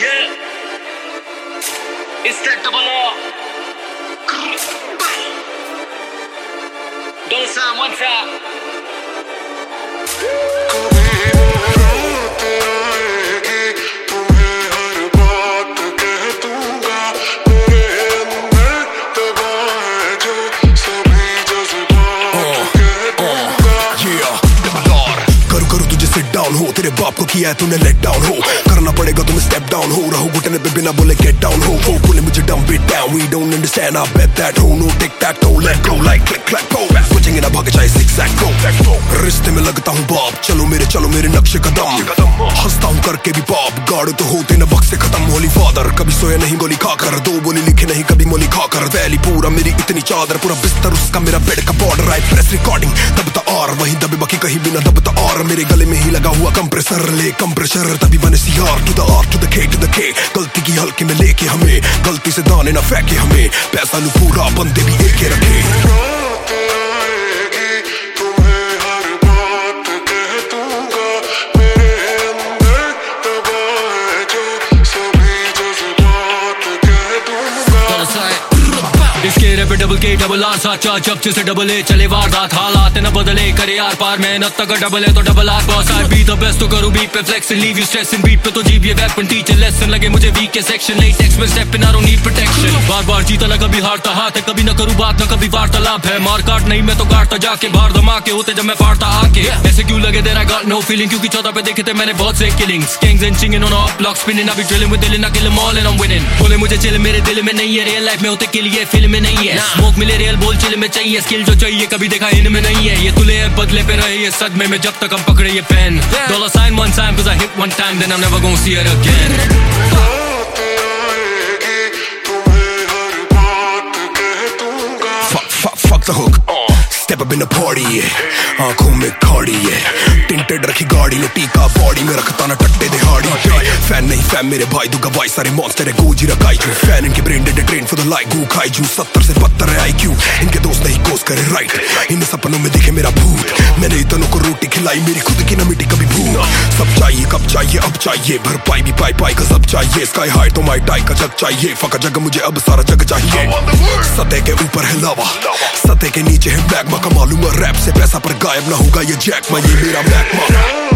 Yeah, it's that double R. Don't sign one time. हो तेरे बाप को किया है तूने लेट डाउन हो करना पड़ेगा तुम्हें स्टेप डाउन हो रहो घुटने पे बिना बोले गेट डाउन हो वो बोले मुझे dump it down we don't understand I bet that हो no tic tac toe let go like click clack go pushing in a भाग चाहे zigzag go रिश्ते में लगता हूँ बाप चलो मेरे नक्शे कदम हंसता हूँ करके भी पाप गाड़ तो होते न बक्से खत्म होली फादर कभी सोया नहीं गोली खाकर दो बोली लिखे नहीं कभी मोली खाकर वैली पूरा मेरी इतनी चादर पूरा बिस्तर उसका मेरा बेड का बॉर्डर आई प्रेस रिकॉर्डिंग दबता और वहीं दबे बाकी कहीं बिना दबता और मेरे गले में ही लगा हुआ कंप्रेसर ले कंप्रेसर तभी बने CR to the R to the K गलती की हल्के में लेके हमें गलती से दाने ना फेंके हमें पैसा लू पूरा बंदे भी एक रखे इसके rap double K double R साचा जब से डबल ए चले वारदात हालात न बदले करे यार पार मेहनत तक डबल है तो double R boss I be the best तो करूं बीट पे flex leave you stress in beat पे तो जीब ये वेपन टीचर लेसन लगे मुझे वीक के सेक्शन नहीं टेक्स्ट में step in I don't need protection बार बार जीता ना कभी हारता हाथ है कभी ना करूं बात ना कभी वार्तालाप है मार काट नहीं मैं तो काटता जाके बाहर धमाके होते जब मैं फाड़ता आके ऐसे क्यों लगे there I got no feeling क्योंकि 14 पे देखे थे मैंने बहुत से killings gangs and changing on up block spinning I be drilling with दिल ना kill them all and I am winning बोले मुझे चिल मेरे दिल में नहीं है रियल लाइफ में होते किल ये फिल्म में नहीं है स्मोक मिले रियल बोल चिल में चाहिए स्किल जो चाहिए कभी देखा इनमें नहीं है ये तुले बदले पे रहे ये सदमे में जब तक हम पकड़े ये pen dollar sign one time cause I hit one time then I'm never gonna see it again Fuck the hook Step up in the party आंखों में खाड़ी है टिंटेड रखी गाड़ी लो टीका बॉडी में रखता ना टट्टे दिहाड़ी फैन नहीं फैन मेरे भाई दूंगा भाई सारे मॉन्स्टर है गोजी रखाई जू फैन इनके brain dead train for the like गू खाई जू 70 से 72 है आईक्यू इनके दोस्त नहीं कोस करे राइट इन सपनों में दिखे मेरा भूत मैंने इतनों को रोटी खिलाई मेरी खुद की न मिटी कभी भूख सब चाहिए कब चाहिए अब चाहिए भरपाई भी पाई का सब चाहिए स्काई हाई तो माई टाई का जग चाहिए फका जग मुझे अब सारा जग चाहिए सतह के ऊपर है लावा सतह के नीचे है मैग्मा कमा लूंगा रैप से पैसा पर गायब ना होगा ये जैक ये मेरा मैग्मा